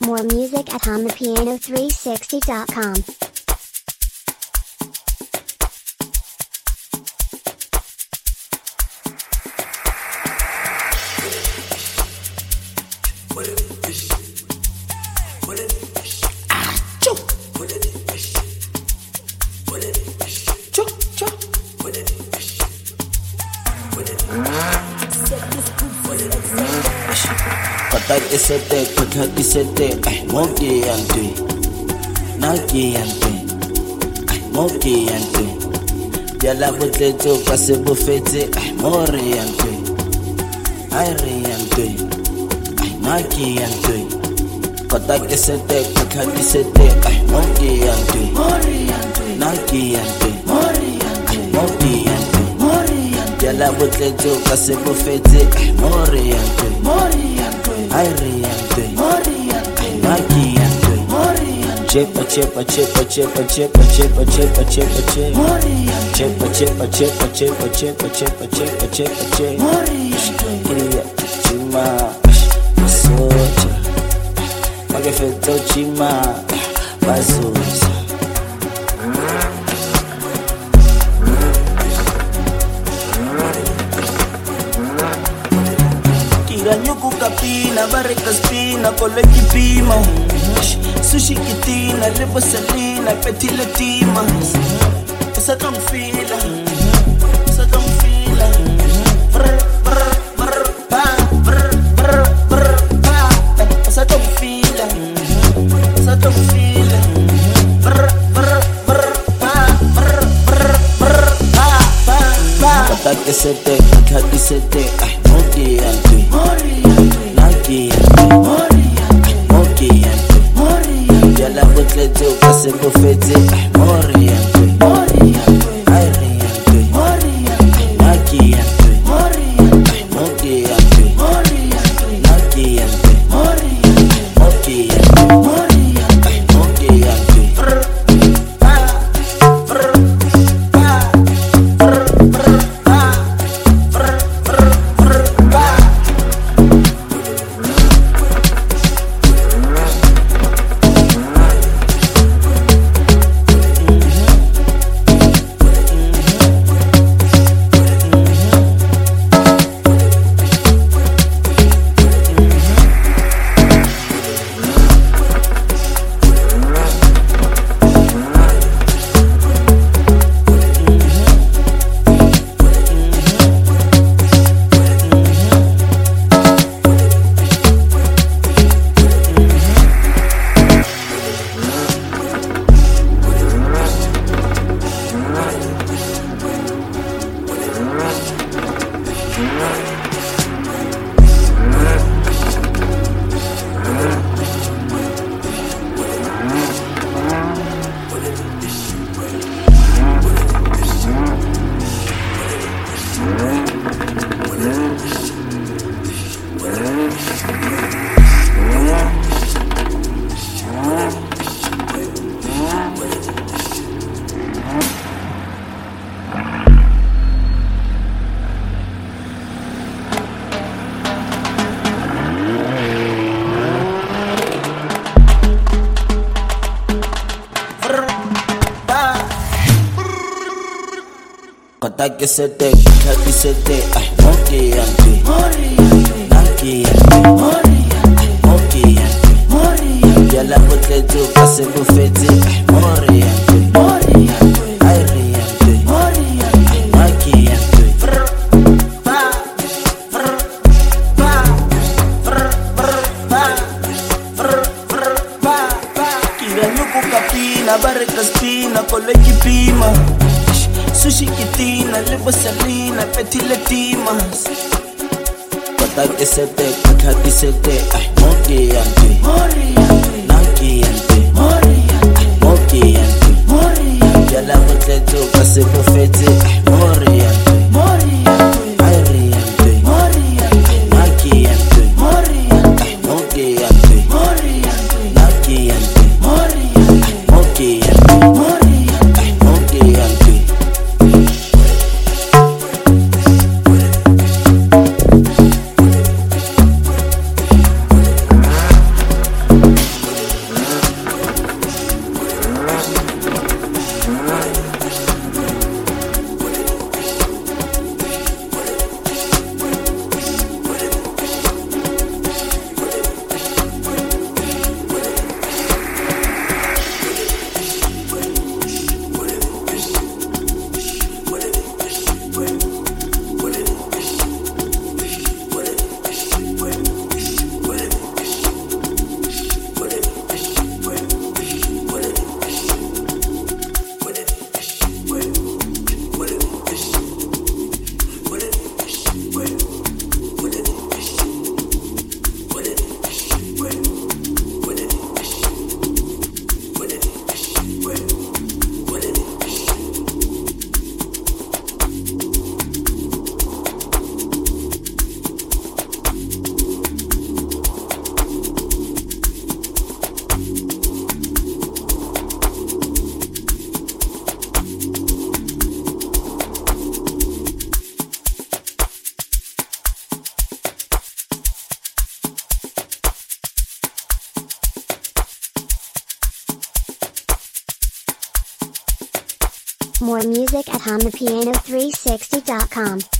More music at HumThePiano360.com. Isete, kutak isete, moki yantui, naki yantui, moki yantui. Biala butleto kase bufete, mori yantui, airi yantui, naki yantui. Kutak isete, kutak isete, moki yantui, naki yantui, moki yantui. Biala butleto kase bufete, mori yantui. Ariante, Ariante, chepa chepa chepa chepa chepa chepa chepa chepa chepa chepa chepa chepa chepa chepa chepa chepa chepa chepa Queria chima soja Magefeto chima bazuza Nyuku kapina, barika spina, koleki pima Sushi kitina, lipo salina, peti latima Usa kang fila, usa kang fila Brr, brr, brr, pa, brr, brr, brr, pa Usa kang fila, usa kang fila Brr, brr, brr, pa, brr, brr, brr, pa, pa, pa Katake sete, katake sete, moki antui Naki yantui, moki yantui Biala butleto kase bufete, mori yantui Airi yantui, naki yantui Moki yantui, naki yantui Moki yantui, moki yantui Pa, brr, pa, brr, brr, pa Brr, brr, brr, pa Katake sete, katake sete, moki yantui Naki yantui, moki yantui Biala butleto kase bufete, mori yantui Airi yantui, naki yantui Brr, pa, brr, pa Brr, brr, pa Brr, brr, pa, pa Kira nyuku kapina, barika spina, koleki pima Sushi kitina, lipo salina, peti latimas Katake sete, moki yantui Naki yantui, moki yantui Biala butleto kase bufete, mori yantui Airi yantui, naki yantui Moki yantui, naki yantui Moki yantui, moki yantui More music at HondaPiano360.com.